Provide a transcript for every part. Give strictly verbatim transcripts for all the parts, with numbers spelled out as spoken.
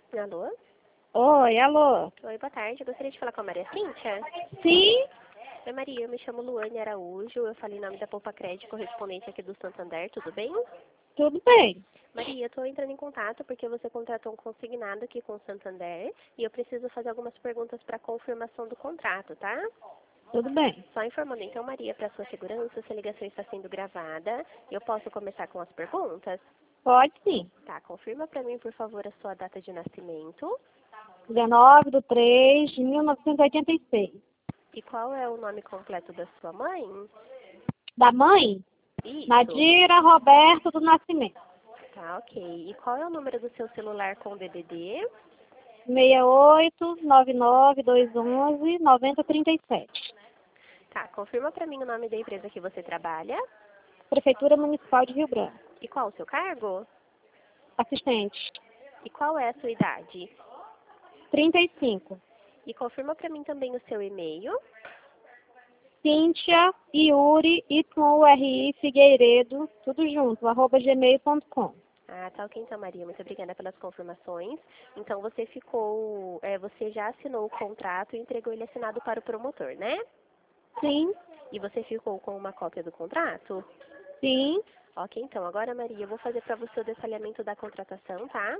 Alô? Oi, alô? Oi, boa tarde. Eu gostaria de falar com a Maria Cíntia. Sim? Oi, Maria. Eu me chamo Luane Araújo. Eu falei em nome da Poupa Crédito, correspondente aqui do Santander. Tudo bem? Tudo bem. Maria, eu estou entrando em contato porque você contratou um consignado aqui com o Santander e eu preciso fazer algumas perguntas para confirmação do contrato, tá? Tudo bem. Só informando então, Maria, para sua segurança, essa ligação está sendo gravada. Eu posso começar com as perguntas? Pode sim. Tá, confirma para mim, por favor, a sua data de nascimento. dezenove de três de mil novecentos e oitenta e seis. E qual é o nome completo da sua mãe? Da mãe? Isso. Nadira Roberto do Nascimento. Tá, ok. E qual é o número do seu celular com D D D? seis oito nove nove dois um um nove zero três sete. Tá, confirma para mim o nome da empresa que você trabalha. Prefeitura Municipal de Rio Branco. E qual o seu cargo? Assistente. E qual é a sua idade? trinta e cinco. E confirma para mim também o seu e-mail. Cíntia Yuri Y U R I Figueiredo, tudo junto, arroba gmail ponto com. Ah, tá ok então, Maria. Muito obrigada pelas confirmações. Então você ficou, é, você já assinou o contrato e entregou ele assinado para o promotor, né? Sim, E você ficou com uma cópia do contrato? sim, Ok, então. Agora, Maria, eu vou fazer para você o detalhamento da contratação, tá?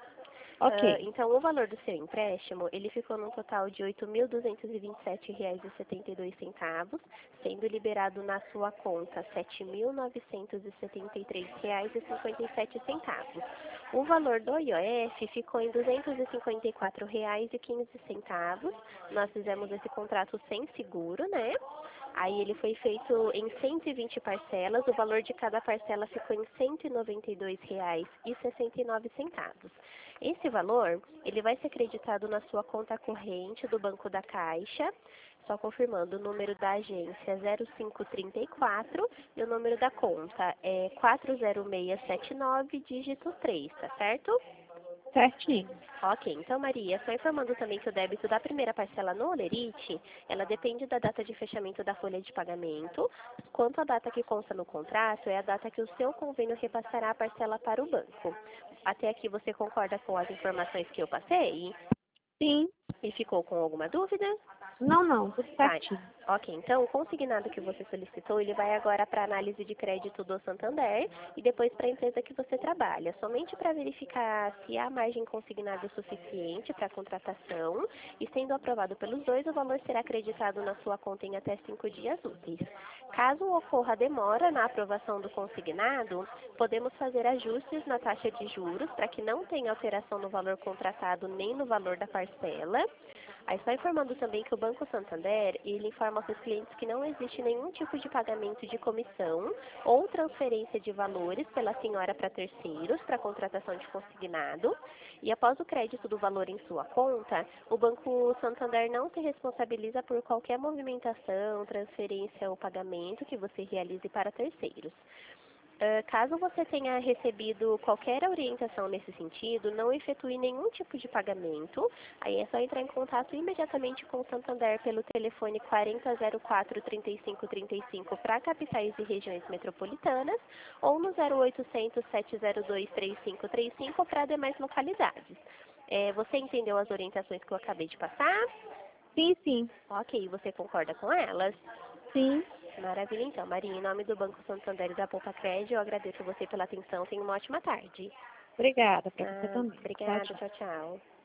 Ah, ok. então, o valor do seu empréstimo, ele ficou num total de oito mil duzentos e vinte e sete reais e setenta e dois centavos, sendo liberado na sua conta sete mil novecentos e setenta e três reais e cinquenta e sete centavos. O valor do I O F ficou em duzentos e cinquenta e quatro reais e quinze centavos. Nós fizemos esse contrato sem seguro, né? Aí ele foi feito em cento e vinte parcelas, o valor de cada parcela ficou em cento e noventa e dois reais e sessenta e nove centavos. Esse valor, ele vai ser creditado na sua conta corrente do Banco da Caixa, só confirmando o número da agência zero cinco três quatro e o número da conta é quatro zero seis sete nove, dígito três, tá certo? Certinho. Ok, então Maria, só informando também que o débito da primeira parcela no Olerite, ela depende da data de fechamento da folha de pagamento, quanto a data que consta no contrato é a data que o seu convênio repassará a parcela para o banco. Até aqui você concorda com as informações que eu passei? Sim. E ficou com alguma dúvida? Não, não, tudo Tá. certinho. Ok, então o consignado que você solicitou, ele vai agora para análise de crédito do Santander e depois para a empresa que você trabalha, somente para verificar se há margem consignada suficiente para a contratação e sendo aprovado pelos dois, o valor será acreditado na sua conta em até cinco dias úteis. Caso ocorra demora na aprovação do consignado, podemos fazer ajustes na taxa de juros para que não tenha alteração no valor contratado nem no valor da parcela. Aí só informando também que o Banco Santander, ele informa aos seus clientes que não existe nenhum tipo de pagamento de comissão ou transferência de valores pela senhora para terceiros para contratação de consignado. E após o crédito do valor em sua conta, o Banco Santander não se responsabiliza por qualquer movimentação, transferência ou pagamento que você realize para terceiros. Uh, caso você tenha recebido qualquer orientação nesse sentido, não efetue nenhum tipo de pagamento, aí é só entrar em contato imediatamente com o Santander pelo telefone quatro zero zero quatro, três cinco três cinco para capitais e regiões metropolitanas ou no zero oitocentos, sete zero dois, três cinco três cinco para demais localidades. É, você entendeu as orientações que eu acabei de passar? Sim, sim. Ok, você concorda com elas? Sim. Maravilha, então, Maria. Em nome do Banco Santander e da Poupa Crédito, eu agradeço você pela atenção. Tenha uma ótima tarde. Obrigada para você Ah, também. Tchau, obrigada, tchau. tchau, tchau.